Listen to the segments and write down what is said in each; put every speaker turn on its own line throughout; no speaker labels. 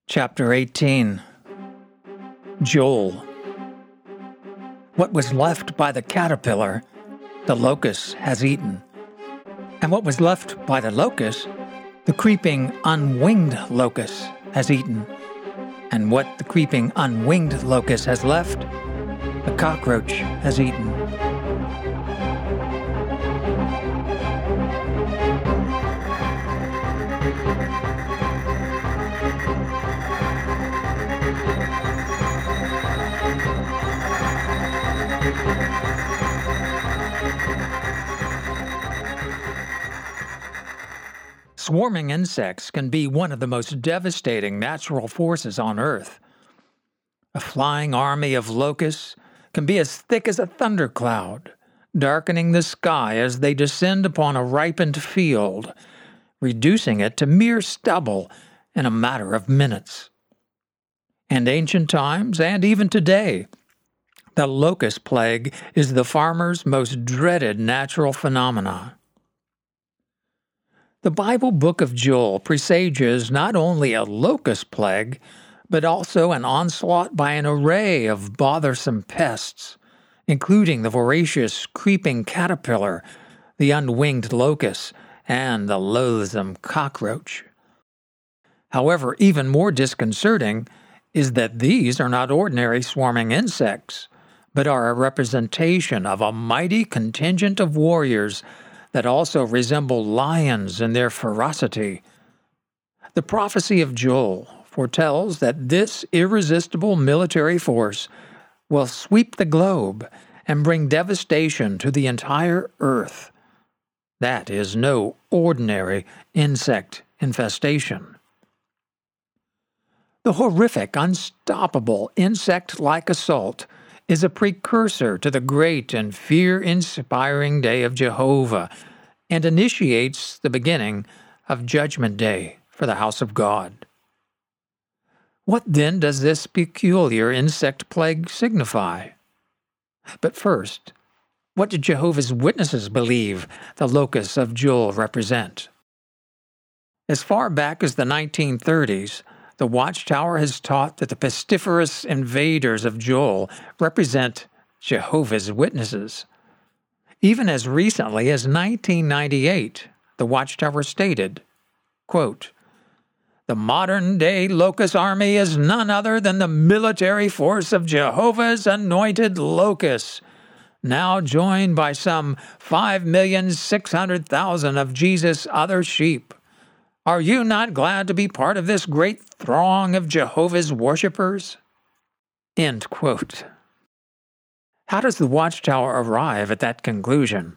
Chapter 18. Joel. What was left by the caterpillar, the locust has eaten. And what was left by the locust, the creeping unwinged locust has eaten. And what the creeping unwinged locust has left, the cockroach has eaten. Swarming insects can be one of the most devastating natural forces on Earth. A flying army of locusts can be as thick as a thundercloud, darkening the sky as they descend upon a ripened field, reducing it to mere stubble in a matter of minutes. In ancient times, and even today, the locust plague is the farmer's most dreaded natural phenomenon. The Bible book of Joel presages not only a locust plague, but also an onslaught by an array of bothersome pests, including the voracious creeping caterpillar, the unwinged locust, and the loathsome cockroach. However, even more disconcerting is that these are not ordinary swarming insects, but are a representation of a mighty contingent of warriors that also resemble lions in their ferocity. The prophecy of Joel foretells that this irresistible military force will sweep the globe and bring devastation to the entire earth. That is no ordinary insect infestation. The horrific, unstoppable, insect-like assault is a precursor to the great and fear-inspiring day of Jehovah and initiates the beginning of Judgment Day for the house of God. What then does this peculiar insect plague signify? But first, what do Jehovah's Witnesses believe the locusts of Joel represent? As far back as the 1930s, the Watchtower has taught that the pestiferous invaders of Joel represent Jehovah's Witnesses. Even as recently as 1998, the Watchtower stated, quote, "The modern-day locust army is none other than the military force of Jehovah's anointed locusts, now joined by some 5,600,000 of Jesus' other sheep. Are you not glad to be part of this great throng of Jehovah's worshippers?" End quote. How does the Watchtower arrive at that conclusion?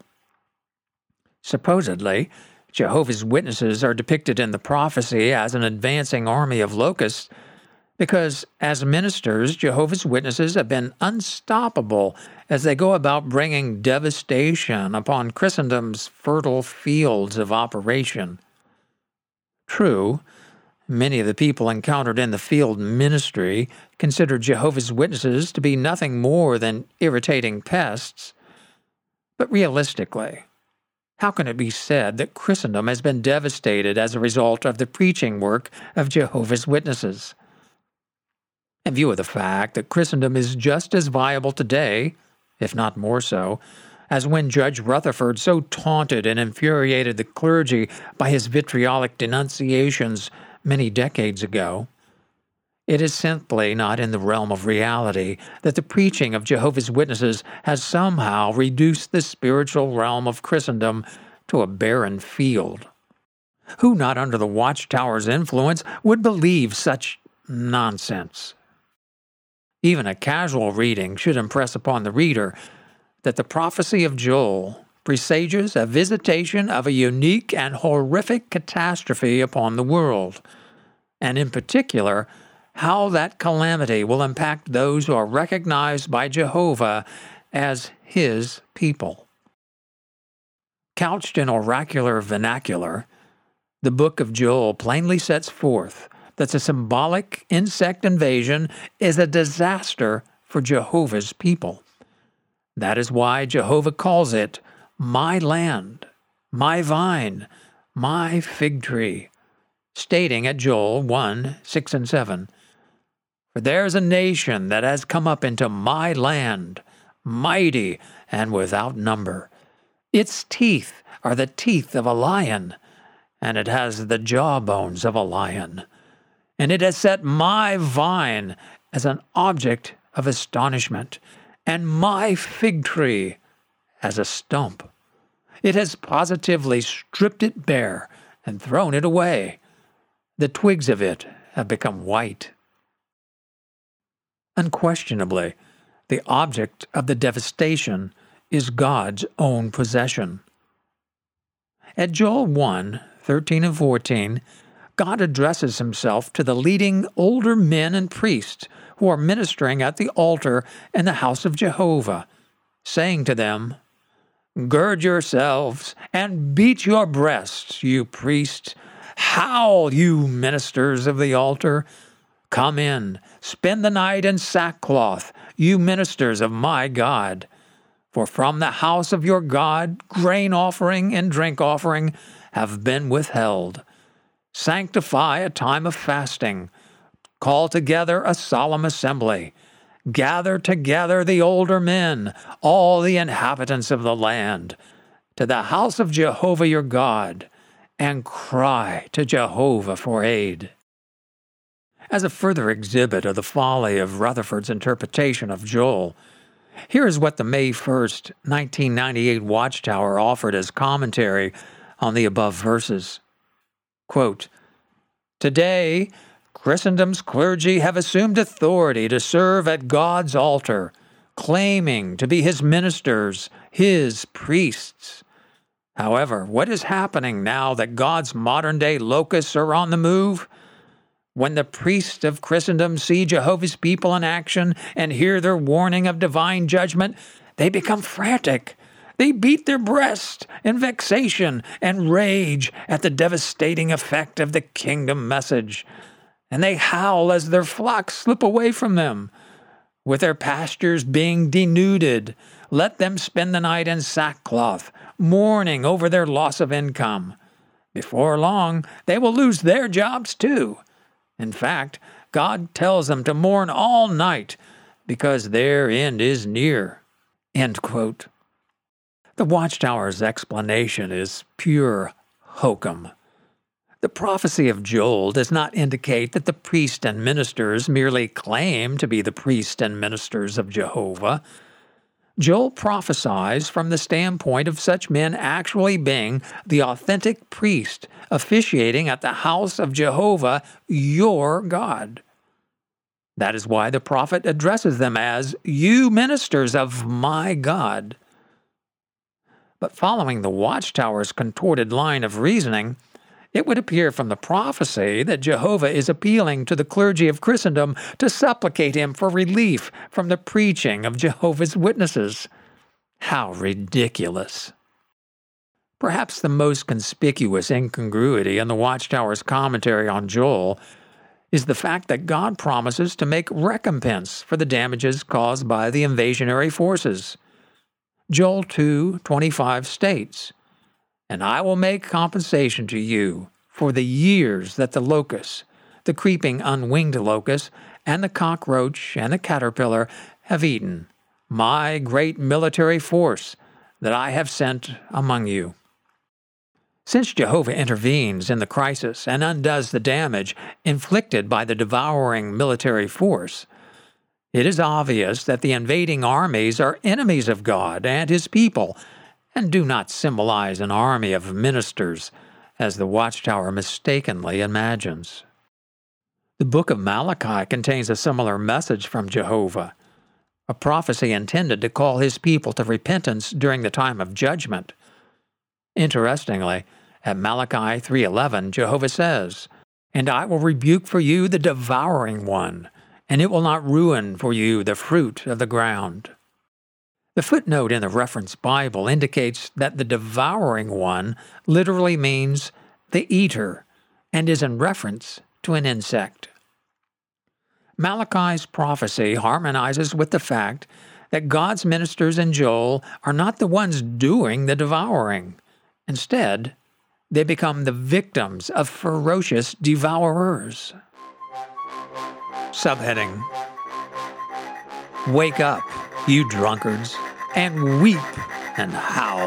Supposedly, Jehovah's Witnesses are depicted in the prophecy as an advancing army of locusts because, as ministers, Jehovah's Witnesses have been unstoppable as they go about bringing devastation upon Christendom's fertile fields of operation. True, many of the people encountered in the field ministry consider Jehovah's Witnesses to be nothing more than irritating pests. But realistically, how can it be said that Christendom has been devastated as a result of the preaching work of Jehovah's Witnesses? In view of the fact that Christendom is just as viable today, if not more so, as when Judge Rutherford so taunted and infuriated the clergy by his vitriolic denunciations many decades ago, it is simply not in the realm of reality that the preaching of Jehovah's Witnesses has somehow reduced the spiritual realm of Christendom to a barren field. Who not under the Watchtower's influence would believe such nonsense? Even a casual reading should impress upon the reader that the prophecy of Joel presages a visitation of a unique and horrific catastrophe upon the world, and in particular, how that calamity will impact those who are recognized by Jehovah as His people. Couched in oracular vernacular, the book of Joel plainly sets forth that the symbolic insect invasion is a disaster for Jehovah's people. That is why Jehovah calls it my land, my vine, my fig tree, stating at Joel 1, 6 and 7, "For there is a nation that has come up into my land, mighty and without number. Its teeth are the teeth of a lion, and it has the jawbones of a lion. And it has set my vine as an object of astonishment, and my fig tree as a stump. It has positively stripped it bare and thrown it away. The twigs of it have become white." Unquestionably, the object of the devastation is God's own possession. At Joel 1, 13 and 14, God addresses himself to the leading older men and priests who are ministering at the altar in the house of Jehovah, saying to them, "Gird yourselves and beat your breasts, you priests. Howl, you ministers of the altar. Come in, spend the night in sackcloth, you ministers of my God. For from the house of your God grain offering and drink offering have been withheld. Sanctify a time of fasting. Call together a solemn assembly. Gather together the older men, all the inhabitants of the land, to the house of Jehovah your God, and cry to Jehovah for aid." As a further exhibit of the folly of Rutherford's interpretation of Joel, here is what the May 1st, 1998 Watchtower offered as commentary on the above verses. Quote, "Today, Christendom's clergy have assumed authority to serve at God's altar, claiming to be his ministers, his priests. However, what is happening now that God's modern-day locusts are on the move? When the priests of Christendom see Jehovah's people in action and hear their warning of divine judgment, they become frantic. They beat their breasts in vexation and rage at the devastating effect of the kingdom message. And they howl as their flocks slip away from them. With their pastures being denuded, let them spend the night in sackcloth, mourning over their loss of income. Before long, they will lose their jobs too. In fact, God tells them to mourn all night because their end is near." End quote. The Watchtower's explanation is pure hokum. The prophecy of Joel does not indicate that the priests and ministers merely claim to be the priests and ministers of Jehovah. Joel prophesies from the standpoint of such men actually being the authentic priest officiating at the house of Jehovah, your God. That is why the prophet addresses them as, "You ministers of my God." But following the Watchtower's contorted line of reasoning, it would appear from the prophecy that Jehovah is appealing to the clergy of Christendom to supplicate him for relief from the preaching of Jehovah's Witnesses. How ridiculous! Perhaps the most conspicuous incongruity in the Watchtower's commentary on Joel is the fact that God promises to make recompense for the damages caused by the invasionary forces. Joel 2:25 states, "And I will make compensation to you for the years that the locust, the creeping unwinged locust, and the cockroach and the caterpillar have eaten, my great military force that I have sent among you." Since Jehovah intervenes in the crisis and undoes the damage inflicted by the devouring military force, it is obvious that the invading armies are enemies of God and his people, and do not symbolize an army of ministers, as the Watchtower mistakenly imagines. The book of Malachi contains a similar message from Jehovah, a prophecy intended to call his people to repentance during the time of judgment. Interestingly, at Malachi 3:11, Jehovah says, "And I will rebuke for you the devouring one, and it will not ruin for you the fruit of the ground." The footnote in the reference Bible indicates that the devouring one literally means the eater and is in reference to an insect. Malachi's prophecy harmonizes with the fact that God's ministers in Joel are not the ones doing the devouring. Instead, they become the victims of ferocious devourers. Subheading: Wake up, you drunkards, and weep and howl.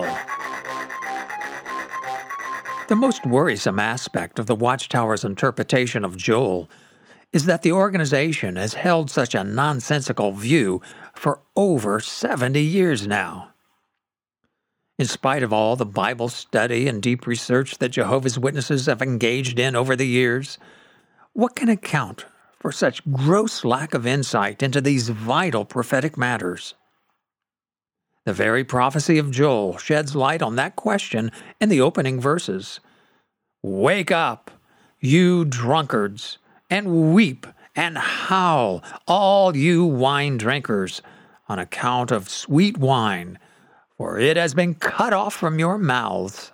The most worrisome aspect of the Watchtower's interpretation of Joel is that the organization has held such a nonsensical view for over 70 years now. In spite of all the Bible study and deep research that Jehovah's Witnesses have engaged in over the years, what can account for such gross lack of insight into these vital prophetic matters? The very prophecy of Joel sheds light on that question in the opening verses. Wake up, you drunkards, and weep and howl, all you wine drinkers, on account of sweet wine, for it has been cut off from your mouths.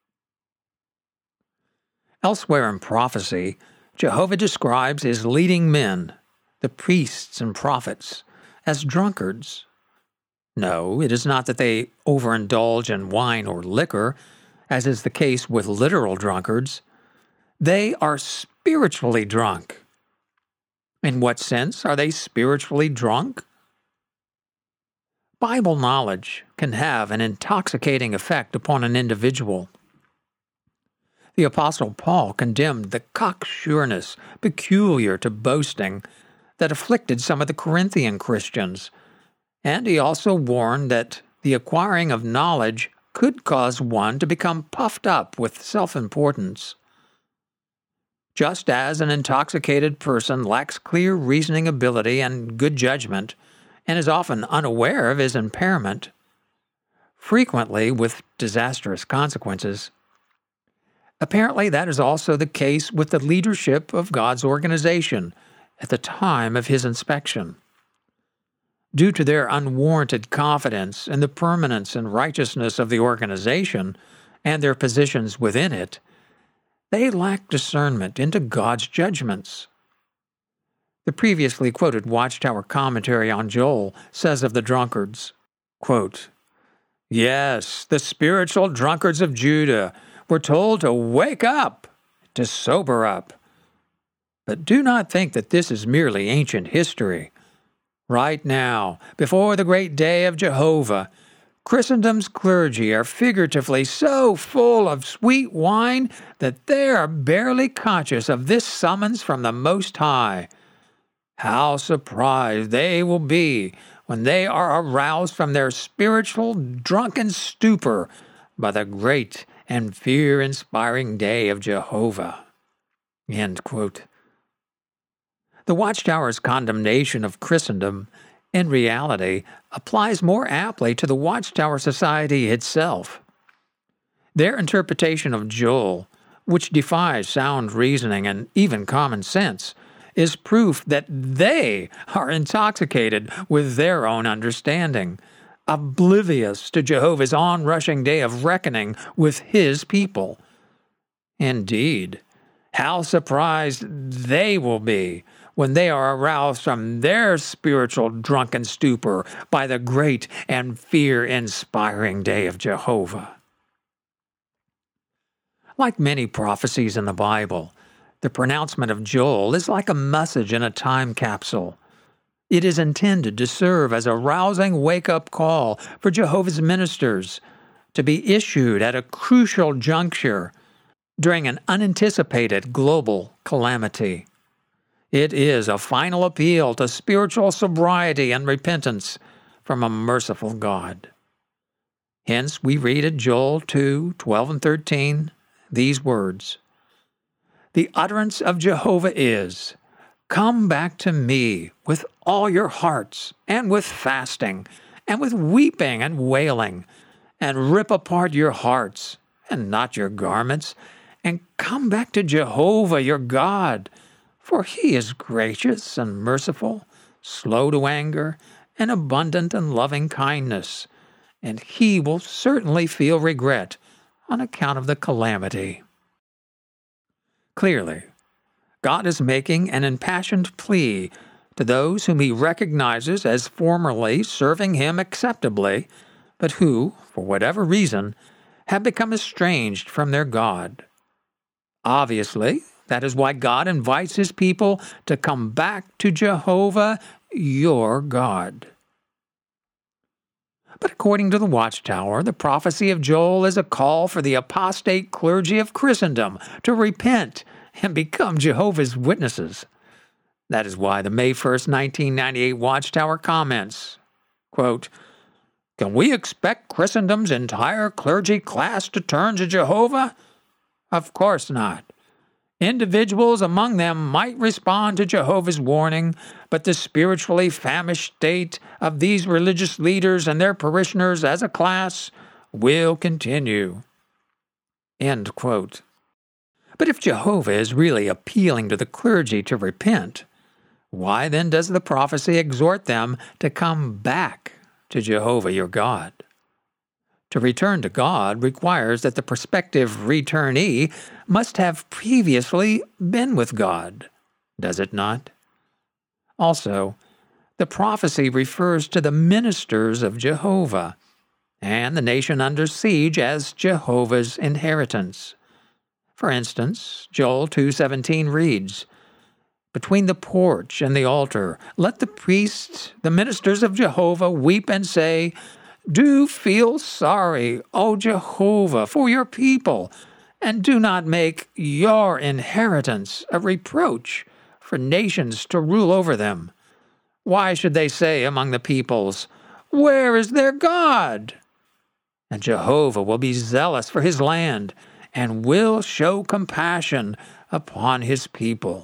Elsewhere in prophecy, Jehovah describes his leading men, the priests and prophets, as drunkards. No, it is not that they overindulge in wine or liquor, as is the case with literal drunkards. They are spiritually drunk. In what sense are they spiritually drunk? Bible knowledge can have an intoxicating effect upon an individual. The Apostle Paul condemned the cocksureness peculiar to boasting that afflicted some of the Corinthian Christians, and he also warned that the acquiring of knowledge could cause one to become puffed up with self-importance. Just as an intoxicated person lacks clear reasoning ability and good judgment, and is often unaware of his impairment, frequently with disastrous consequences, apparently that is also the case with the leadership of God's organization at the time of his inspection. Due to their unwarranted confidence in the permanence and righteousness of the organization and their positions within it, they lack discernment into God's judgments. The previously quoted Watchtower commentary on Joel says of the drunkards, quote, Yes, the spiritual drunkards of Judah were told to wake up, to sober up. But do not think that this is merely ancient history. Right now, before the great day of Jehovah, Christendom's clergy are figuratively so full of sweet wine that they are barely conscious of this summons from the Most High. How surprised they will be when they are aroused from their spiritual drunken stupor by the great and fear-inspiring day of Jehovah. End quote. The Watchtower's condemnation of Christendom, in reality, applies more aptly to the Watchtower Society itself. Their interpretation of Joel, which defies sound reasoning and even common sense, is proof that they are intoxicated with their own understanding, oblivious to Jehovah's onrushing day of reckoning with his people. Indeed, how surprised they will be when they are aroused from their spiritual drunken stupor by the great and fear-inspiring day of Jehovah. Like many prophecies in the Bible, the pronouncement of Joel is like a message in a time capsule. It is intended to serve as a rousing wake-up call for Jehovah's ministers to be issued at a crucial juncture during an unanticipated global calamity. It is a final appeal to spiritual sobriety and repentance from a merciful God. Hence, we read at Joel 2:12 and 13 these words, The utterance of Jehovah is, Come back to me with all your hearts, and with fasting, and with weeping and wailing, and rip apart your hearts, and not your garments, and come back to Jehovah your God, for he is gracious and merciful, slow to anger, and abundant in loving kindness, and he will certainly feel regret on account of the calamity. Clearly, God is making an impassioned plea to those whom he recognizes as formerly serving him acceptably, but who, for whatever reason, have become estranged from their God. Obviously, that is why God invites his people to come back to Jehovah, your God. But according to the Watchtower, the prophecy of Joel is a call for the apostate clergy of Christendom to repent and become Jehovah's Witnesses. That is why the May 1st, 1998 Watchtower comments, quote, "Can we expect Christendom's entire clergy class to turn to Jehovah? Of course not. Individuals among them might respond to Jehovah's warning, but the spiritually famished state of these religious leaders and their parishioners as a class will continue." End quote. But if Jehovah is really appealing to the clergy to repent, why then does the prophecy exhort them to come back to Jehovah your God? To return to God requires that the prospective returnee must have previously been with God, does it not? Also, the prophecy refers to the ministers of Jehovah, and the nation under siege as Jehovah's inheritance. For instance, Joel 2:17 reads, "Between the porch and the altar, let the priests, the ministers of Jehovah, weep and say, 'Do feel sorry, O Jehovah, for your people, and do not make your inheritance a reproach for nations to rule over them. Why should they say among the peoples, where is their God? And Jehovah will be zealous for his land and will show compassion upon his people.'"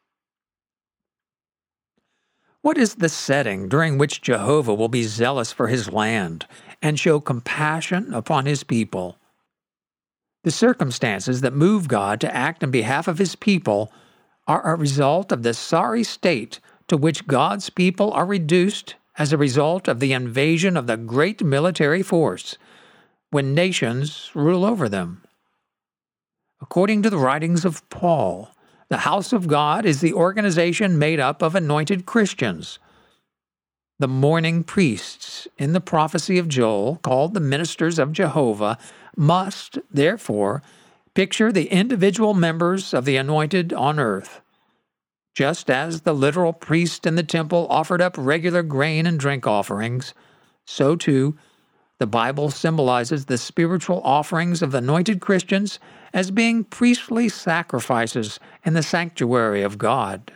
What is the setting during which Jehovah will be zealous for his land and show compassion upon his people? The circumstances that move God to act on behalf of his people are a result of the sorry state to which God's people are reduced as a result of the invasion of the great military force when nations rule over them. According to the writings of Paul, the house of God is the organization made up of anointed Christians. The mourning priests in the prophecy of Joel, called the ministers of Jehovah, must, therefore, picture the individual members of the anointed on earth. Just as the literal priest in the temple offered up regular grain and drink offerings, so too the Bible symbolizes the spiritual offerings of the anointed Christians as being priestly sacrifices in the sanctuary of God.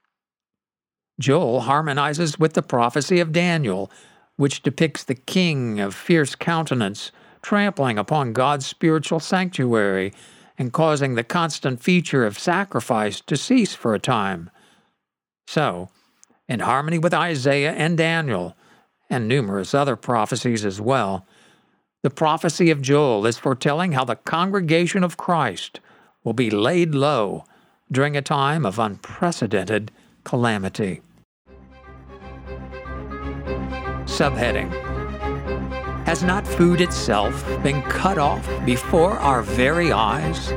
Joel harmonizes with the prophecy of Daniel, which depicts the king of fierce countenance trampling upon God's spiritual sanctuary and causing the constant feature of sacrifice to cease for a time. So, in harmony with Isaiah and Daniel, and numerous other prophecies as well, the prophecy of Joel is foretelling how the congregation of Christ will be laid low during a time of unprecedented calamity. Subheading: Has not food itself been cut off before our very eyes?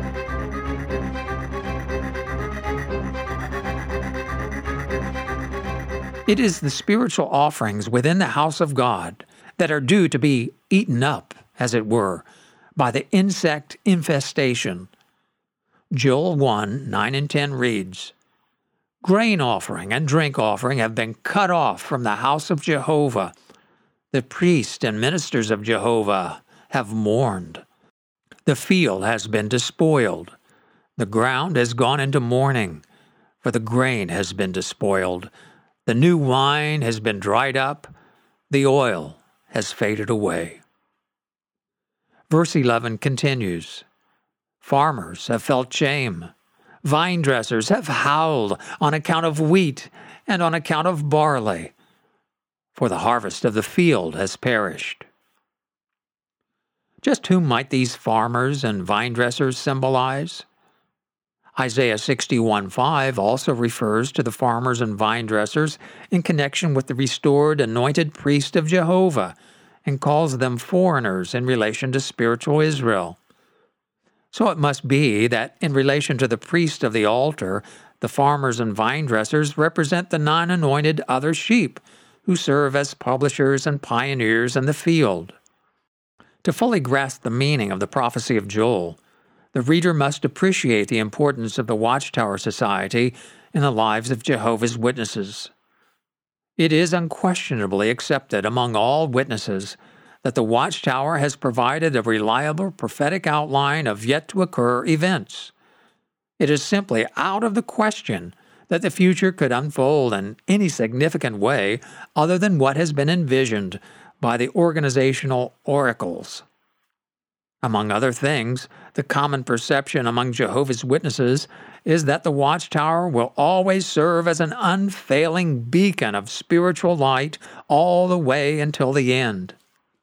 It is the spiritual offerings within the house of God that are due to be eaten up, as it were, by the insect infestation. Joel 1:9 and 10 reads, "Grain offering and drink offering have been cut off from the house of Jehovah. The priests and ministers of Jehovah have mourned. The field has been despoiled. The ground has gone into mourning, for the grain has been despoiled. The new wine has been dried up. The oil has faded away." Verse 11 continues, "Farmers have felt shame. Vine dressers have howled on account of wheat and on account of barley, for the harvest of the field has perished." Just whom might these farmers and vine dressers symbolize? Isaiah 61:5 also refers to the farmers and vine dressers in connection with the restored anointed priest of Jehovah and calls them foreigners in relation to spiritual Israel. So it must be that in relation to the priest of the altar, the farmers and vine dressers represent the non-anointed other sheep who serve as publishers and pioneers in the field. To fully grasp the meaning of the prophecy of Joel, the reader must appreciate the importance of the Watchtower Society in the lives of Jehovah's Witnesses. It is unquestionably accepted among all witnesses that the Watchtower has provided a reliable prophetic outline of yet-to-occur events. It is simply out of the question that the future could unfold in any significant way other than what has been envisioned by the organizational oracles. Among other things, the common perception among Jehovah's Witnesses is that the Watchtower will always serve as an unfailing beacon of spiritual light all the way until the end.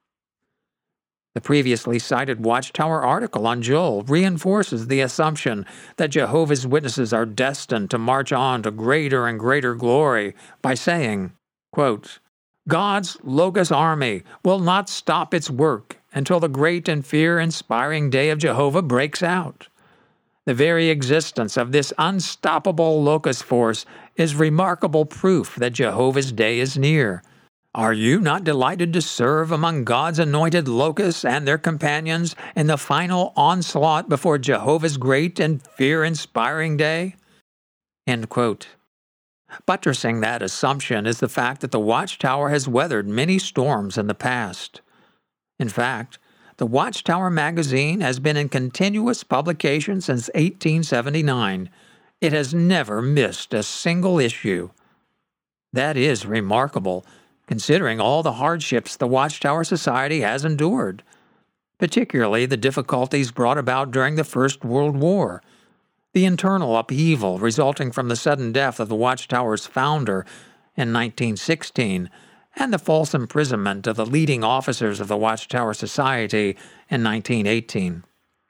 The previously cited Watchtower article on Joel reinforces the assumption that Jehovah's Witnesses are destined to march on to greater and greater glory by saying, quote, God's Logos army will not stop its work until the great and fear-inspiring day of Jehovah breaks out. The very existence of this unstoppable locust force is remarkable proof that Jehovah's day is near. Are you not delighted to serve among God's anointed locusts and their companions in the final onslaught before Jehovah's great and fear-inspiring day? End quote. Buttressing that assumption is the fact that the Watchtower has weathered many storms in the past. In fact, the Watchtower magazine has been in continuous publication since 1879. It has never missed a single issue. That is remarkable, considering all the hardships the Watchtower Society has endured, particularly the difficulties brought about during the First World War, the internal upheaval resulting from the sudden death of the Watchtower's founder in 1916, and the false imprisonment of the leading officers of the Watchtower Society in 1918.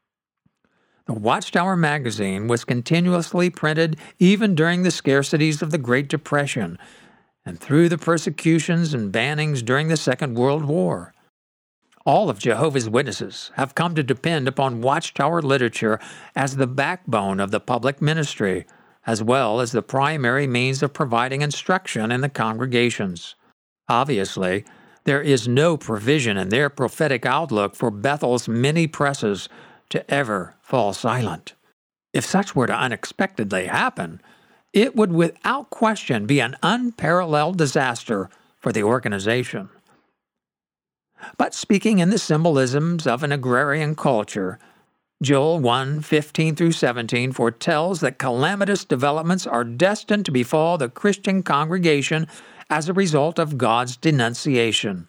The Watchtower magazine was continuously printed even during the scarcities of the Great Depression and through the persecutions and bannings during the Second World War. All of Jehovah's Witnesses have come to depend upon Watchtower literature as the backbone of the public ministry, as well as the primary means of providing instruction in the congregations. Obviously, there is no provision in their prophetic outlook for Bethel's many presses to ever fall silent. If such were to unexpectedly happen, it would without question be an unparalleled disaster for the organization. But speaking in the symbolisms of an agrarian culture, Joel 1:15-17 foretells that calamitous developments are destined to befall the Christian congregation as a result of God's denunciation.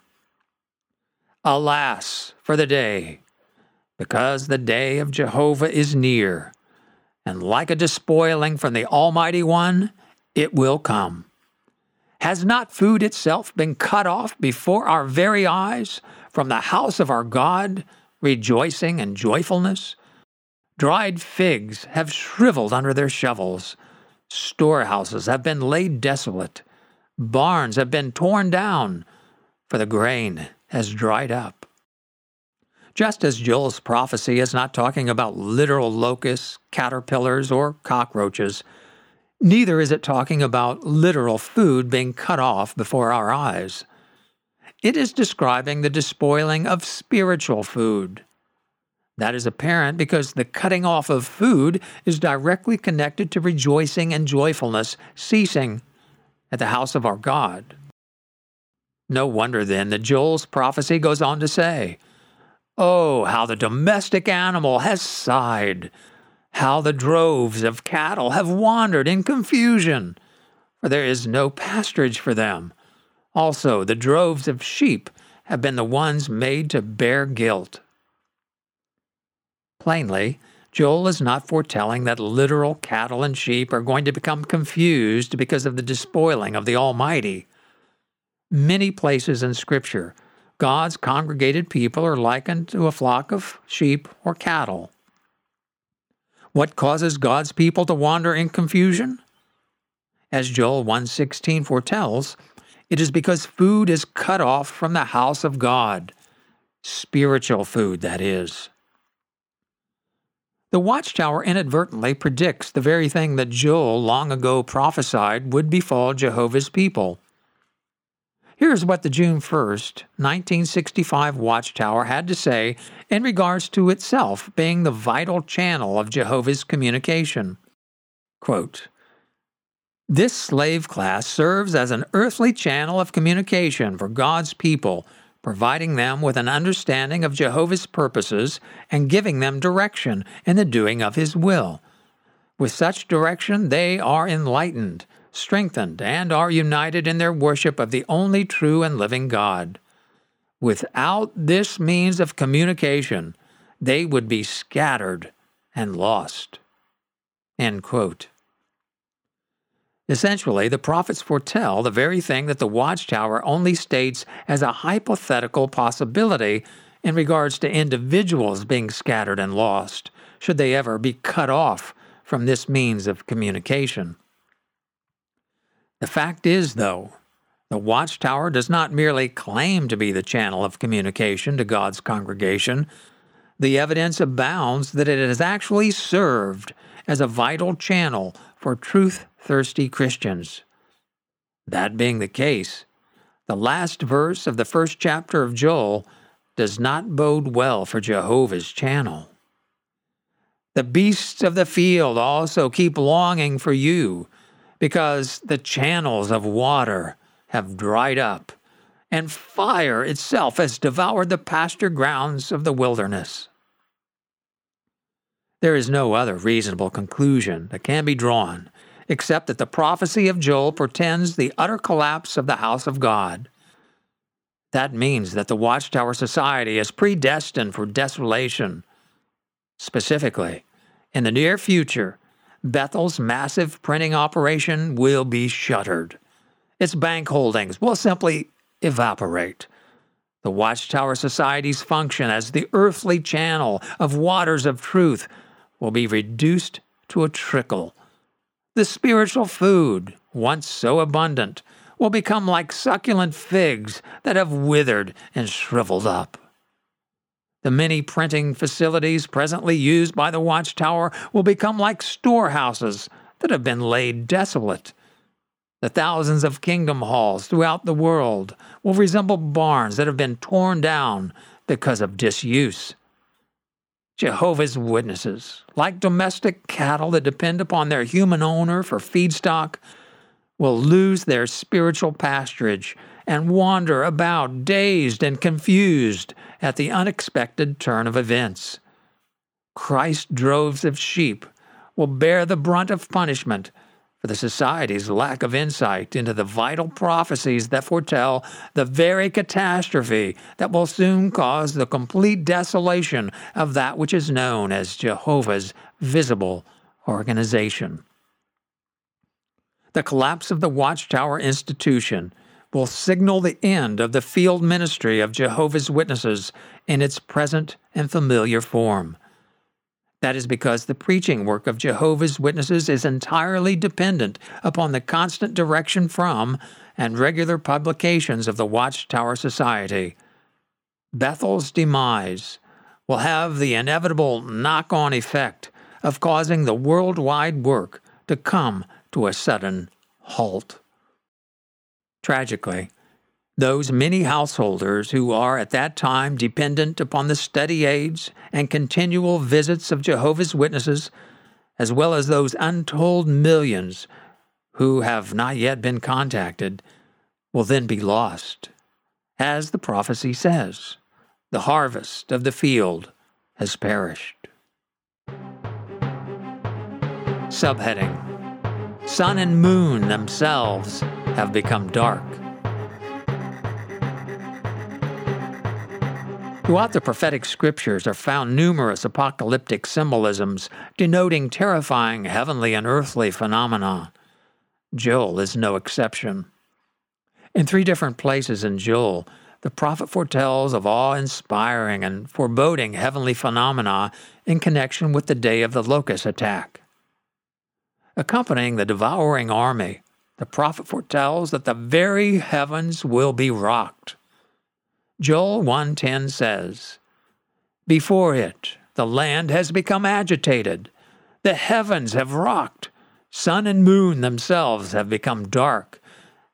Alas for the day, because the day of Jehovah is near, and like a despoiling from the Almighty One, it will come. Has not food itself been cut off before our very eyes from the house of our God, rejoicing and joyfulness? Dried figs have shriveled under their shovels. Storehouses have been laid desolate. Barns have been torn down, for the grain has dried up. Just as Joel's prophecy is not talking about literal locusts, caterpillars, or cockroaches, neither is it talking about literal food being cut off before our eyes. It is describing the despoiling of spiritual food. That is apparent because the cutting off of food is directly connected to rejoicing and joyfulness ceasing at the house of our God. No wonder then that Joel's prophecy goes on to say, "Oh, how the domestic animal has sighed, how the droves of cattle have wandered in confusion, for there is no pasturage for them. Also, the droves of sheep have been the ones made to bear guilt." Plainly, Joel is not foretelling that literal cattle and sheep are going to become confused because of the despoiling of the Almighty. Many places in Scripture, God's congregated people are likened to a flock of sheep or cattle. What causes God's people to wander in confusion? As Joel 1:16 foretells, it is because food is cut off from the house of God. Spiritual food, that is. The Watchtower inadvertently predicts the very thing that Joel long ago prophesied would befall Jehovah's people. Here's what the June 1st, 1965 Watchtower had to say in regards to itself being the vital channel of Jehovah's communication. Quote, "This slave class serves as an earthly channel of communication for God's people, providing them with an understanding of Jehovah's purposes and giving them direction in the doing of His will. With such direction, they are enlightened, strengthened, and are united in their worship of the only true and living God. Without this means of communication, they would be scattered and lost." End quote. Essentially, the prophets foretell the very thing that the Watchtower only states as a hypothetical possibility in regards to individuals being scattered and lost, should they ever be cut off from this means of communication. The fact is, though, the Watchtower does not merely claim to be the channel of communication to God's congregation. The evidence abounds that it has actually served as a vital channel for truth-thirsty Christians. That being the case, the last verse of the first chapter of Joel does not bode well for Jehovah's channel. "The beasts of the field also keep longing for you, because the channels of water have dried up, and fire itself has devoured the pasture grounds of the wilderness." There is no other reasonable conclusion that can be drawn, except that the prophecy of Joel portends the utter collapse of the house of God. That means that the Watchtower Society is predestined for desolation. Specifically, in the near future, Bethel's massive printing operation will be shuttered. Its bank holdings will simply evaporate. The Watchtower Society's function as the earthly channel of waters of truth will be reduced to a trickle. The spiritual food, once so abundant, will become like succulent figs that have withered and shriveled up. The many printing facilities presently used by the Watchtower will become like storehouses that have been laid desolate. The thousands of kingdom halls throughout the world will resemble barns that have been torn down because of disuse. Jehovah's Witnesses, like domestic cattle that depend upon their human owner for feedstock, will lose their spiritual pasturage and wander about dazed and confused at the unexpected turn of events. Christ's droves of sheep will bear the brunt of punishment for the society's lack of insight into the vital prophecies that foretell the very catastrophe that will soon cause the complete desolation of that which is known as Jehovah's visible organization. The collapse of the Watchtower institution will signal the end of the field ministry of Jehovah's Witnesses in its present and familiar form. That is because the preaching work of Jehovah's Witnesses is entirely dependent upon the constant direction from and regular publications of the Watchtower Society. Bethel's demise will have the inevitable knock-on effect of causing the worldwide work to come to a sudden halt. Tragically, those many householders who are at that time dependent upon the steady aids and continual visits of Jehovah's Witnesses, as well as those untold millions who have not yet been contacted, will then be lost. As the prophecy says, the harvest of the field has perished. Subheading: Sun and moon themselves have become dark. Throughout the prophetic scriptures are found numerous apocalyptic symbolisms denoting terrifying heavenly and earthly phenomena. Joel is no exception. In 3 different places in Joel, the prophet foretells of awe-inspiring and foreboding heavenly phenomena in connection with the day of the locust attack. Accompanying the devouring army, the prophet foretells that the very heavens will be rocked. Joel 1:10 says, "Before it, the land has become agitated. The heavens have rocked. Sun and moon themselves have become dark,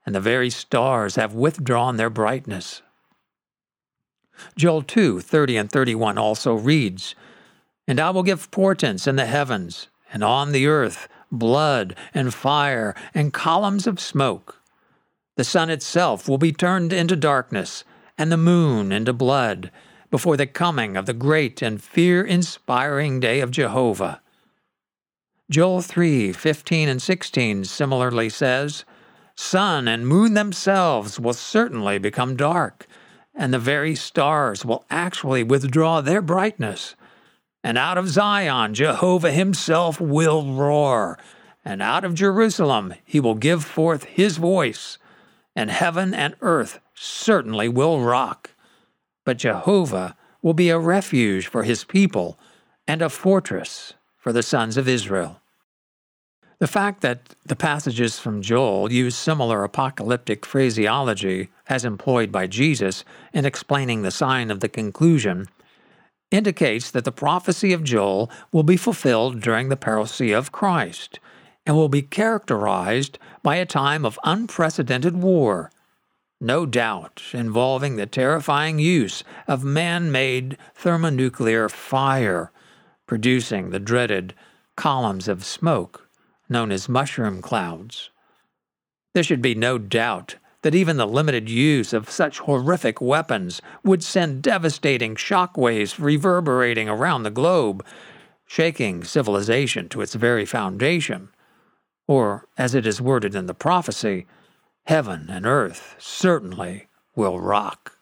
and the very stars have withdrawn their brightness. Joel 2:30 and 31 also reads, And I will give portents in the heavens, and on the earth blood and fire and columns of smoke. The sun itself will be turned into darkness, and the moon into blood, before the coming of the great and fear-inspiring day of Jehovah. Joel 3:15 and 16 similarly says, Sun and moon themselves will certainly become dark, and the very stars will actually withdraw their brightness. And out of Zion Jehovah himself will roar, and out of Jerusalem he will give forth his voice, and heaven and earth certainly will rock. But Jehovah will be a refuge for his people and a fortress for the sons of Israel. The fact that the passages from Joel use similar apocalyptic phraseology as employed by Jesus in explaining the sign of the conclusion indicates that the prophecy of Joel will be fulfilled during the parousia of Christ and will be characterized by a time of unprecedented war, no doubt involving the terrifying use of man-made thermonuclear fire, producing the dreaded columns of smoke known as mushroom clouds. There should be no doubt that even the limited use of such horrific weapons would send devastating shockwaves reverberating around the globe, shaking civilization to its very foundation. Or, as it is worded in the prophecy, heaven and earth certainly will rock.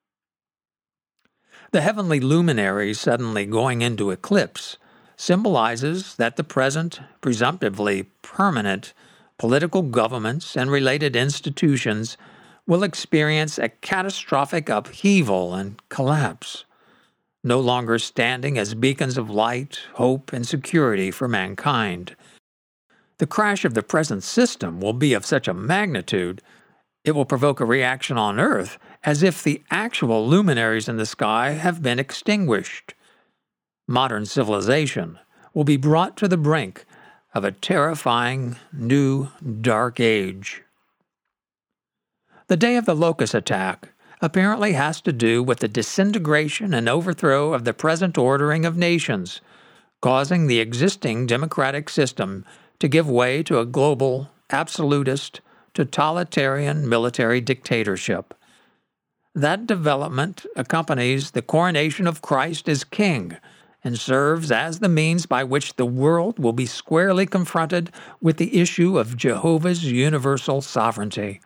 The heavenly luminaries suddenly going into eclipse symbolizes that the present, presumptively permanent, political governments and related institutions will experience a catastrophic upheaval and collapse, no longer standing as beacons of light, hope, and security for mankind. The crash of the present system will be of such a magnitude, it will provoke a reaction on Earth as if the actual luminaries in the sky have been extinguished. Modern civilization will be brought to the brink of a terrifying new dark age. The day of the locust attack apparently has to do with the disintegration and overthrow of the present ordering of nations, causing the existing democratic system to give way to a global, absolutist, totalitarian military dictatorship. That development accompanies the coronation of Christ as King and serves as the means by which the world will be squarely confronted with the issue of Jehovah's universal sovereignty.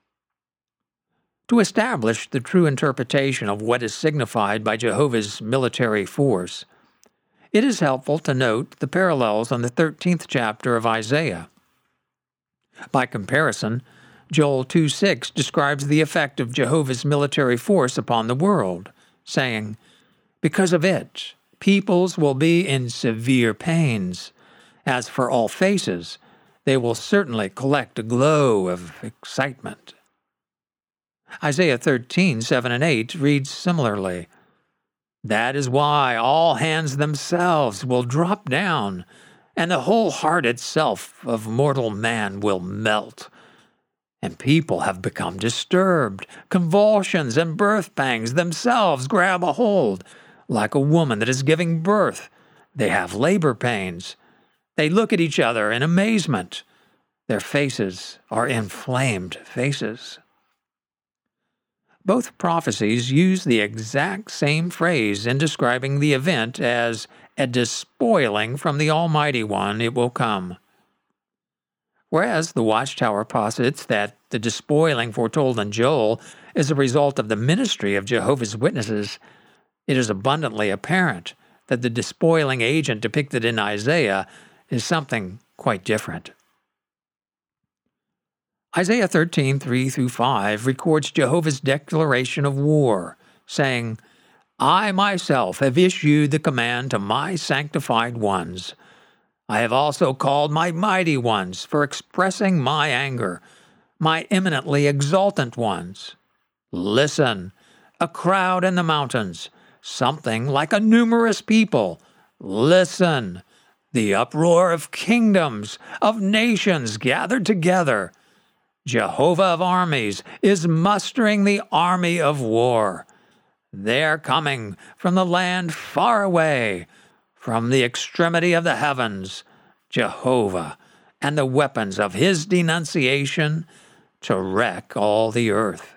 To establish the true interpretation of what is signified by Jehovah's military force, it is helpful to note the parallels on the 13th chapter of Isaiah. By comparison, Joel 2:6 describes the effect of Jehovah's military force upon the world, saying, Because of it, peoples will be in severe pains. As for all faces, they will certainly collect a glow of excitement. Isaiah 13:7 and 8 reads similarly, That is why all hands themselves will drop down, and the whole heart itself of mortal man will melt. And people have become disturbed. Convulsions and birth pangs themselves grab a hold. Like a woman that is giving birth, they have labor pains. They look at each other in amazement. Their faces are inflamed faces. Both prophecies use the exact same phrase in describing the event as a despoiling from the Almighty One it will come. Whereas the Watchtower posits that the despoiling foretold in Joel is a result of the ministry of Jehovah's Witnesses, it is abundantly apparent that the despoiling agent depicted in Isaiah is something quite different. Isaiah 13:3-5 records Jehovah's declaration of war, saying, I myself have issued the command to my sanctified ones. I have also called my mighty ones for expressing my anger, my eminently exultant ones. Listen, a crowd in the mountains, something like a numerous people. Listen, the uproar of kingdoms, of nations gathered together. Jehovah of armies is mustering the army of war. They are coming from the land far away, from the extremity of the heavens, Jehovah, and the weapons of his denunciation to wreck all the earth.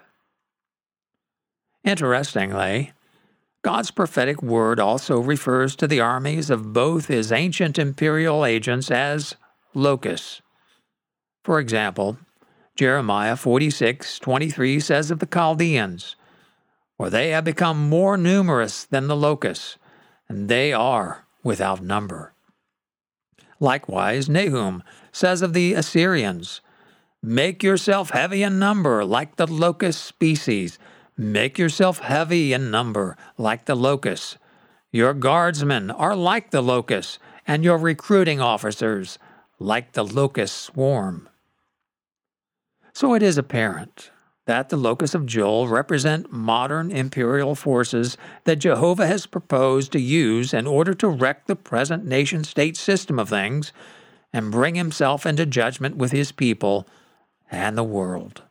Interestingly, God's prophetic word also refers to the armies of both his ancient imperial agents as locusts. For example, Jeremiah 46:23 says of the Chaldeans, "For they have become more numerous than the locusts, and they are without number." Likewise, Nahum says of the Assyrians, "Make yourself heavy in number like the locust species. Make yourself heavy in number like the locusts. Your guardsmen are like the locusts, and your recruiting officers like the locust swarm." So it is apparent that the locusts of Joel represent modern imperial forces that Jehovah has proposed to use in order to wreck the present nation-state system of things and bring himself into judgment with his people and the world.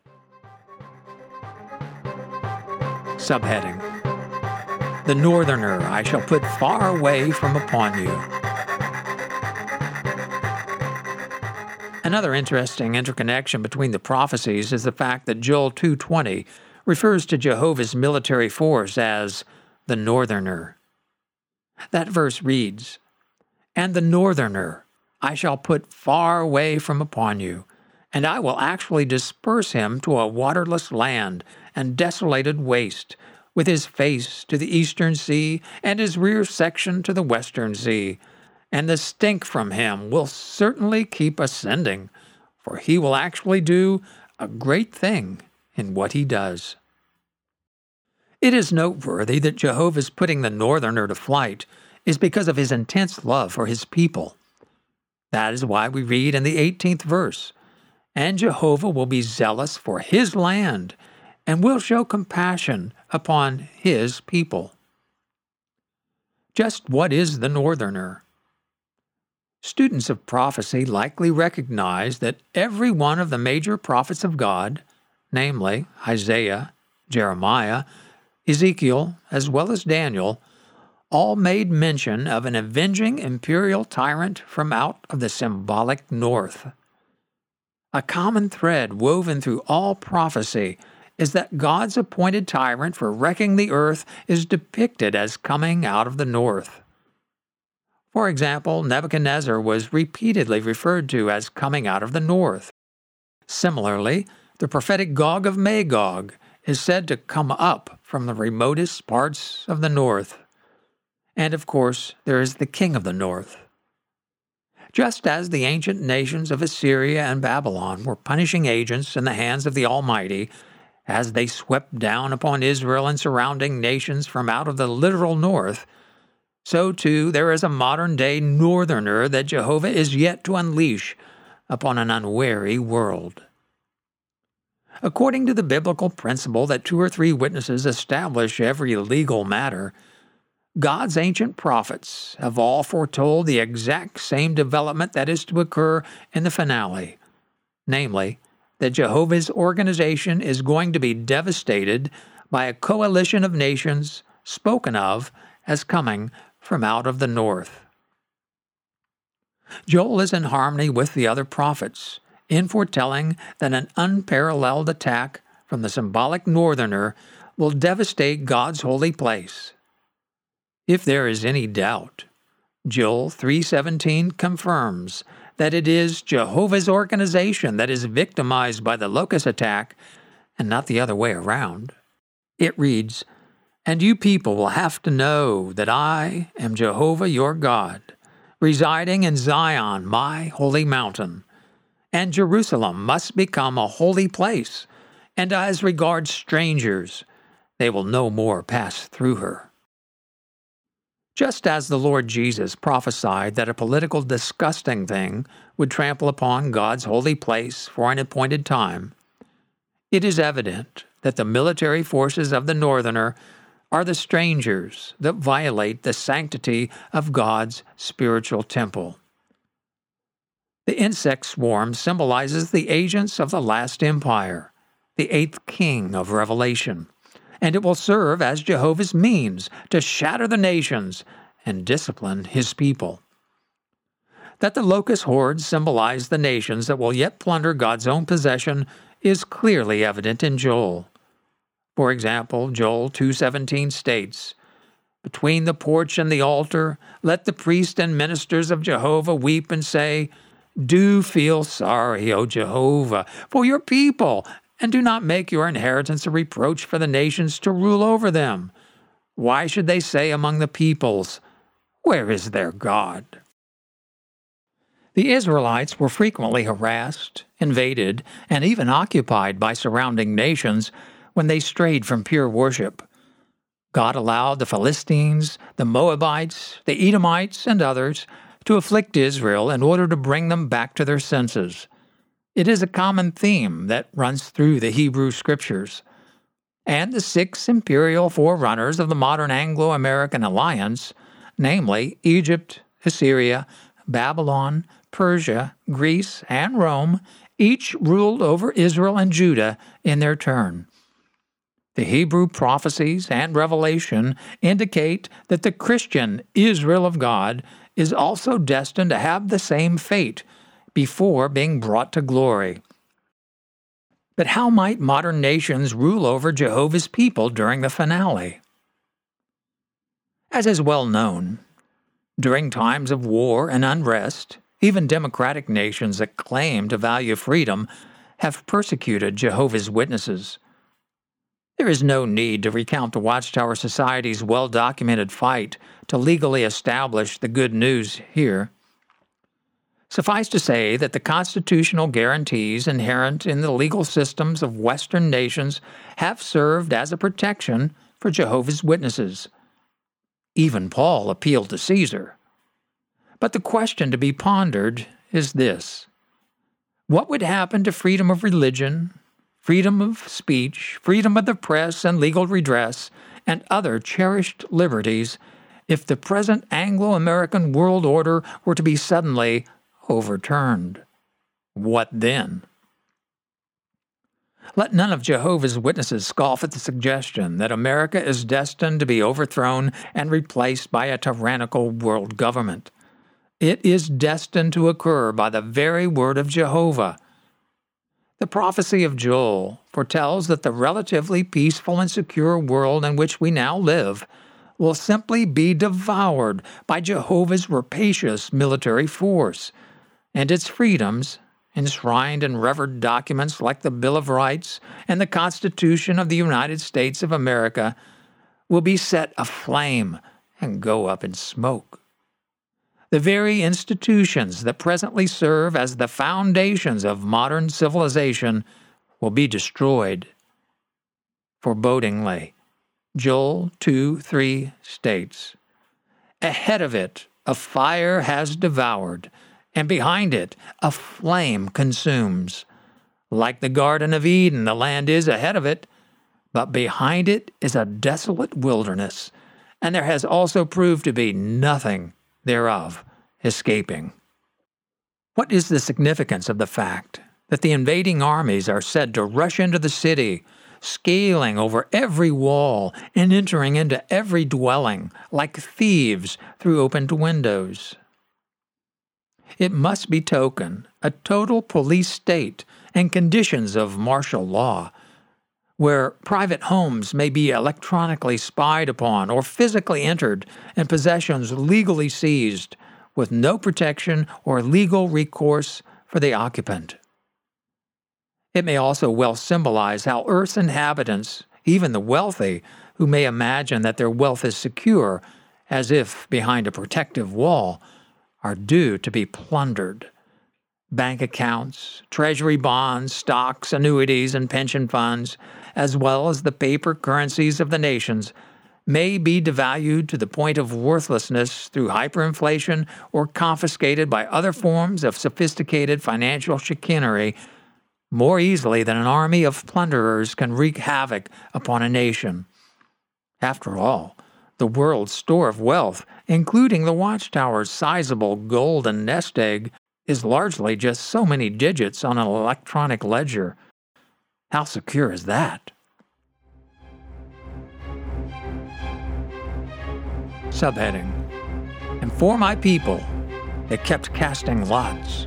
Subheading: The northerner I shall put far away from upon you. Another interesting interconnection between the prophecies is the fact that Joel 2:20 refers to Jehovah's military force as the northerner. That verse reads, "And the northerner I shall put far away from upon you, and I will actually disperse him to a waterless land and desolated waste, with his face to the eastern sea and his rear section to the western sea. And the stink from him will certainly keep ascending, for he will actually do a great thing in what he does." It is noteworthy that Jehovah's putting the northerner to flight is because of his intense love for his people. That is why we read in the 18th verse, "And Jehovah will be zealous for his land, and will show compassion upon his people." Just what is the northerner? Students of prophecy likely recognize that every one of the major prophets of God, namely Isaiah, Jeremiah, Ezekiel, as well as Daniel, all made mention of an avenging imperial tyrant from out of the symbolic north. A common thread woven through all prophecy is that God's appointed tyrant for wrecking the earth is depicted as coming out of the north. For example, Nebuchadnezzar was repeatedly referred to as coming out of the north. Similarly, the prophetic Gog of Magog is said to come up from the remotest parts of the north. And of course, there is the king of the north. Just as the ancient nations of Assyria and Babylon were punishing agents in the hands of the Almighty as they swept down upon Israel and surrounding nations from out of the literal north, so too there is a modern-day northerner that Jehovah is yet to unleash upon an unwary world. According to the biblical principle that 2 or 3 witnesses establish every legal matter, God's ancient prophets have all foretold the exact same development that is to occur in the finale, namely, that Jehovah's organization is going to be devastated by a coalition of nations spoken of as coming from out of the north. Joel is in harmony with the other prophets in foretelling that an unparalleled attack from the symbolic northerner will devastate God's holy place. If there is any doubt, Joel 3:17 confirms that it is Jehovah's organization that is victimized by the locust attack and not the other way around. It reads, "And you people will have to know that I am Jehovah your God, residing in Zion, my holy mountain. And Jerusalem must become a holy place, and as regards strangers, they will no more pass through her." Just as the Lord Jesus prophesied that a political disgusting thing would trample upon God's holy place for an appointed time, it is evident that the military forces of the northerner are the strangers that violate the sanctity of God's spiritual temple. The insect swarm symbolizes the agents of the last empire, the eighth king of Revelation, and it will serve as Jehovah's means to shatter the nations and discipline his people. That the locust hordes symbolize the nations that will yet plunder God's own possession is clearly evident in Joel. For example, Joel 2:17 states, "Between the porch and the altar, let the priests and ministers of Jehovah weep and say, 'Do feel sorry, O Jehovah, for your people, and do not make your inheritance a reproach for the nations to rule over them. Why should they say among the peoples, where is their God?'" The Israelites were frequently harassed, invaded, and even occupied by surrounding nations when they strayed from pure worship. God allowed the Philistines, the Moabites, the Edomites, and others to afflict Israel in order to bring them back to their senses. It is a common theme that runs through the Hebrew Scriptures. And the six imperial forerunners of the modern Anglo-American alliance, namely Egypt, Assyria, Babylon, Persia, Greece, and Rome, each ruled over Israel and Judah in their turn. The Hebrew prophecies and Revelation indicate that the Christian Israel of God is also destined to have the same fate before being brought to glory. But how might modern nations rule over Jehovah's people during the finale? As is well known, during times of war and unrest, even democratic nations that claim to value freedom have persecuted Jehovah's Witnesses. There is no need to recount the Watchtower Society's well-documented fight to legally establish the good news here. Suffice to say that the constitutional guarantees inherent in the legal systems of Western nations have served as a protection for Jehovah's Witnesses. Even Paul appealed to Caesar. But the question to be pondered is this: what would happen to freedom of religion, freedom of speech, freedom of the press and legal redress, and other cherished liberties if the present Anglo-American world order were to be suddenly overturned? What then? Let none of Jehovah's Witnesses scoff at the suggestion that America is destined to be overthrown and replaced by a tyrannical world government. It is destined to occur by the very word of Jehovah. The prophecy of Joel foretells that the relatively peaceful and secure world in which we now live will simply be devoured by Jehovah's rapacious military force, and its freedoms, enshrined in revered documents like the Bill of Rights and the Constitution of the United States of America, will be set aflame and go up in smoke. The very institutions that presently serve as the foundations of modern civilization will be destroyed. Forebodingly, Joel 2:3 states, "Ahead of it a fire has devoured, and behind it a flame consumes. Like the Garden of Eden, the land is ahead of it, but behind it is a desolate wilderness, and there has also proved to be nothing thereof escaping." What is the significance of the fact that the invading armies are said to rush into the city, scaling over every wall and entering into every dwelling like thieves through opened windows? It must betoken a total police state and conditions of martial law, where private homes may be electronically spied upon or physically entered and possessions legally seized, with no protection or legal recourse for the occupant. It may also well symbolize how Earth's inhabitants, even the wealthy, who may imagine that their wealth is secure, as if behind a protective wall, are due to be plundered. Bank accounts, treasury bonds, stocks, annuities, and pension funds, as well as the paper currencies of the nations, may be devalued to the point of worthlessness through hyperinflation or confiscated by other forms of sophisticated financial chicanery more easily than an army of plunderers can wreak havoc upon a nation. After all, the world's store of wealth, including the Watchtower's sizable golden nest egg, is largely just so many digits on an electronic ledger. How secure is that? Subheading: And for my people, they kept casting lots.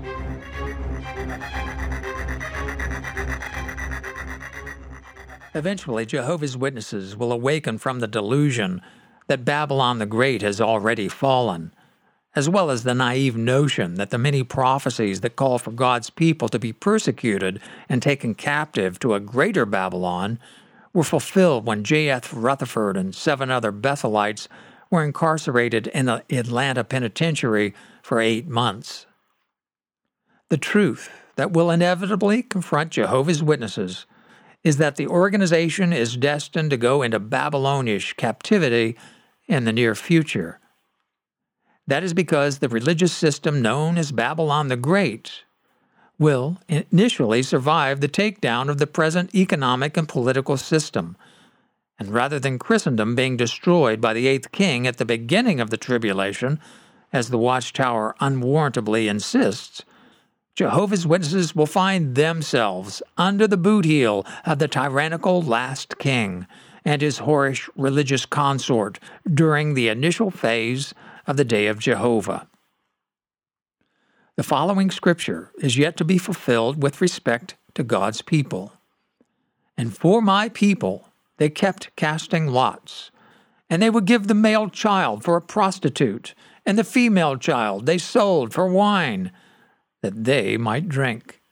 Eventually, Jehovah's Witnesses will awaken from the delusion that Babylon the Great has already fallen, as well as the naive notion that the many prophecies that call for God's people to be persecuted and taken captive to a greater Babylon were fulfilled when J.F. Rutherford and 7 other Bethelites were incarcerated in the Atlanta Penitentiary for 8 months. The truth that will inevitably confront Jehovah's Witnesses is that the organization is destined to go into Babylonish captivity in the near future. That is because the religious system known as Babylon the Great will initially survive the takedown of the present economic and political system. And rather than Christendom being destroyed by the 8th king at the beginning of the tribulation, as the Watchtower unwarrantably insists, Jehovah's Witnesses will find themselves under the boot heel of the tyrannical last king and his whorish religious consort during the initial phase of the Day of Jehovah. The following scripture is yet to be fulfilled with respect to God's people. And for my people they kept casting lots, and they would give the male child for a prostitute, and the female child they sold for wine, that they might drink.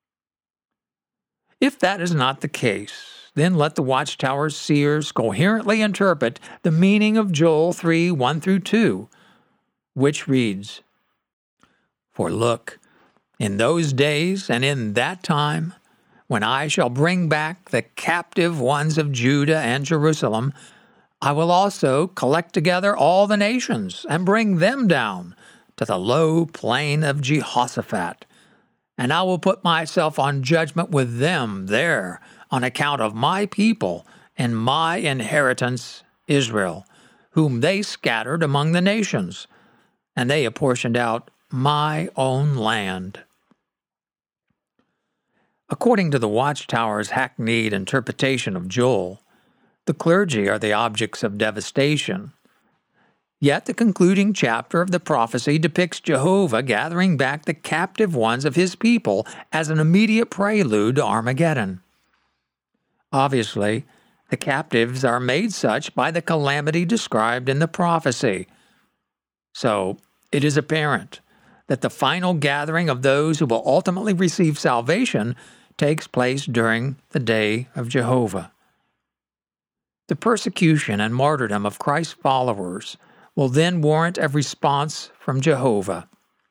If that is not the case, then let the Watchtower's seers coherently interpret the meaning of Joel 3:1-2, which reads, For look, in those days and in that time, when I shall bring back the captive ones of Judah and Jerusalem, I will also collect together all the nations and bring them down to the low plain of Jehoshaphat, and I will put myself on judgment with them there on account of my people and my inheritance Israel, whom they scattered among the nations, and they apportioned out my own land. According to the Watchtower's hackneyed interpretation of Joel, the clergy are the objects of devastation. Yet the concluding chapter of the prophecy depicts Jehovah gathering back the captive ones of his people as an immediate prelude to Armageddon. Obviously, the captives are made such by the calamity described in the prophecy. So, it is apparent that the final gathering of those who will ultimately receive salvation takes place during the Day of Jehovah. The persecution and martyrdom of Christ's followers will then warrant a response from Jehovah.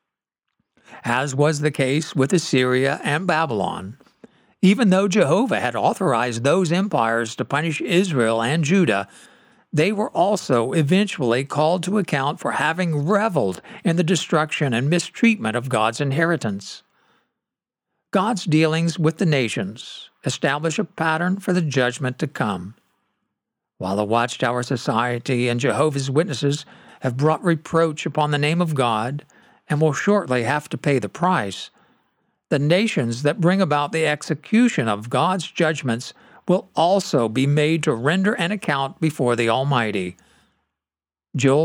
As was the case with Assyria and Babylon, even though Jehovah had authorized those empires to punish Israel and Judah, they were also eventually called to account for having reveled in the destruction and mistreatment of God's inheritance. God's dealings with the nations establish a pattern for the judgment to come. While the Watchtower Society and Jehovah's Witnesses have brought reproach upon the name of God and will shortly have to pay the price, the nations that bring about the execution of God's judgments will also be made to render an account before the Almighty. Joel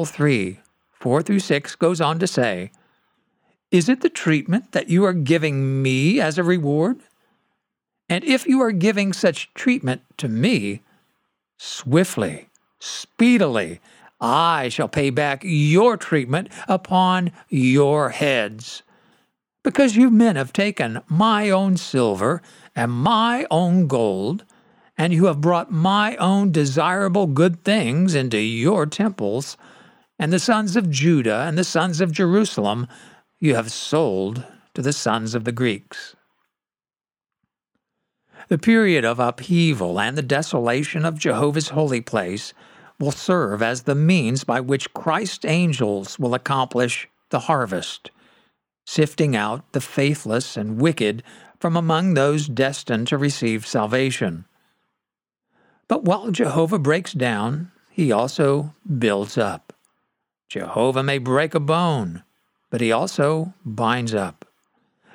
3:4-6 goes on to say, Is it the treatment that you are giving me as a reward? And if you are giving such treatment to me, swiftly, speedily, I shall pay back your treatment upon your heads. Because you men have taken my own silver and my own gold, and you have brought my own desirable good things into your temples, and the sons of Judah and the sons of Jerusalem you have sold to the sons of the Greeks. The period of upheaval and the desolation of Jehovah's holy place will serve as the means by which Christ's angels will accomplish the harvest, sifting out the faithless and wicked from among those destined to receive salvation. But while Jehovah breaks down, he also builds up. Jehovah may break a bone, but he also binds up.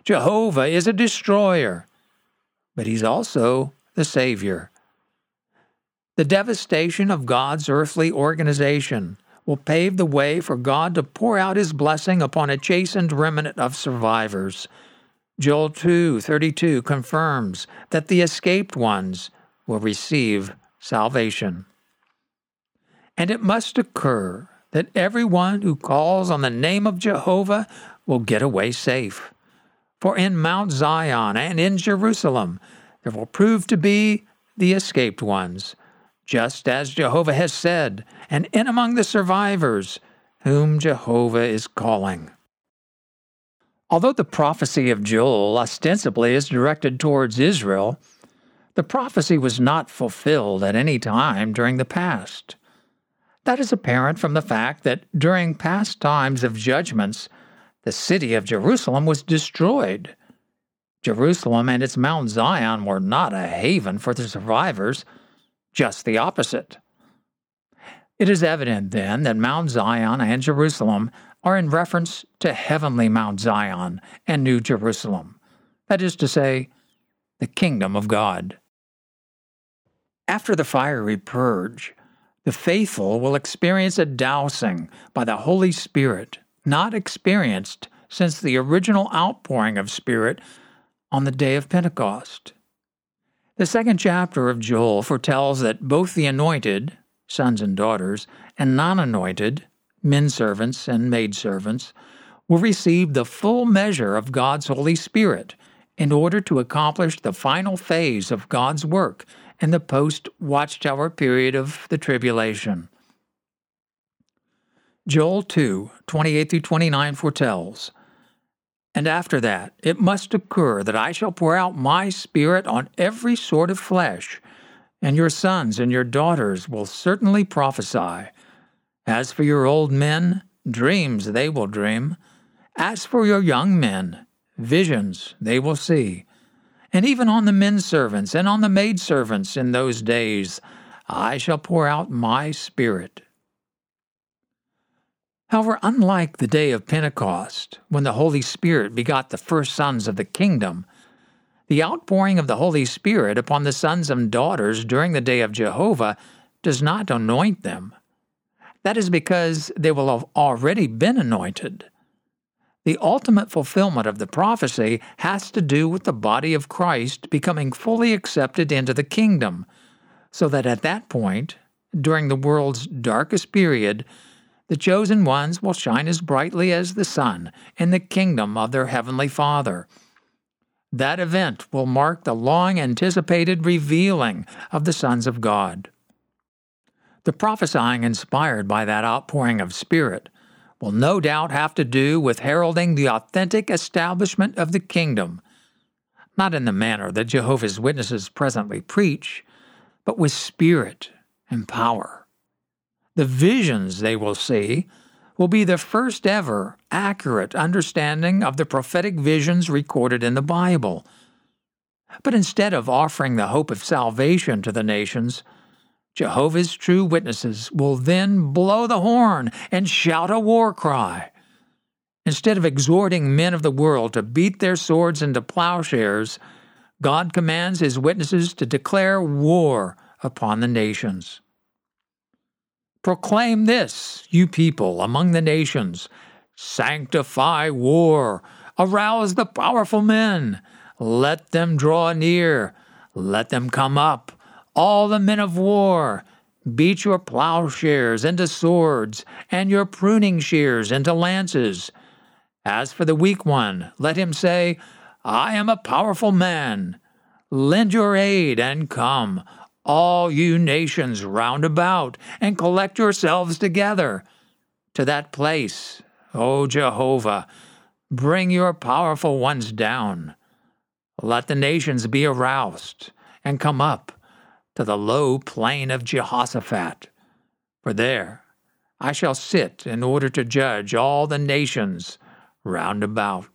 Jehovah is a destroyer, but he's also the Savior. The devastation of God's earthly organization will pave the way for God to pour out his blessing upon a chastened remnant of survivors. Joel 2:32 confirms that the escaped ones will receive salvation. And it must occur that everyone who calls on the name of Jehovah will get away safe. For in Mount Zion and in Jerusalem there will prove to be the escaped ones, just as Jehovah has said, and in among the survivors whom Jehovah is calling. Although the prophecy of Joel ostensibly is directed towards Israel, the prophecy was not fulfilled at any time during the past. That is apparent from the fact that during past times of judgments, the city of Jerusalem was destroyed. Jerusalem and its Mount Zion were not a haven for the survivors, just the opposite. It is evident, then, that Mount Zion and Jerusalem are in reference to heavenly Mount Zion and New Jerusalem, that is to say, the kingdom of God. After the fiery purge, the faithful will experience a dousing by the Holy Spirit, not experienced since the original outpouring of Spirit on the day of Pentecost. The second chapter of Joel foretells that both the anointed, sons and daughters, and non-anointed, men servants and maidservants, will receive the full measure of God's Holy Spirit in order to accomplish the final phase of God's work in the post-Watchtower period of the tribulation. Joel 2:28-29 foretells, "And after that it must occur that I shall pour out my Spirit on every sort of flesh, and your sons and your daughters will certainly prophesy. As for your old men, dreams they will dream. As for your young men, visions they will see. And even on the men servants and on the maidservants in those days I shall pour out my Spirit." However, unlike the day of Pentecost, when the Holy Spirit begot the first sons of the kingdom, the outpouring of the Holy Spirit upon the sons and daughters during the day of Jehovah does not anoint them. That is because they will have already been anointed. The ultimate fulfillment of the prophecy has to do with the body of Christ becoming fully accepted into the kingdom, so that at that point, during the world's darkest period, the chosen ones will shine as brightly as the sun in the kingdom of their heavenly Father. That event will mark the long-anticipated revealing of the sons of God. The prophesying inspired by that outpouring of Spirit will no doubt have to do with heralding the authentic establishment of the kingdom, not in the manner that Jehovah's Witnesses presently preach, but with spirit and power. The visions they will see will be the first ever accurate understanding of the prophetic visions recorded in the Bible. But instead of offering the hope of salvation to the nations, Jehovah's true witnesses will then blow the horn and shout a war cry. Instead of exhorting men of the world to beat their swords into plowshares, God commands his witnesses to declare war upon the nations. "Proclaim this, you people among the nations. Sanctify war. Arouse the powerful men. Let them draw near. Let them come up. All the men of war. Beat your plowshares into swords, and your pruning shears into lances. As for the weak one, let him say, I am a powerful man. Lend your aid and come, all you nations round about, and collect yourselves together. To that place, O Jehovah, bring your powerful ones down. Let the nations be aroused, and come up to the low plain of Jehoshaphat. For there I shall sit in order to judge all the nations round about."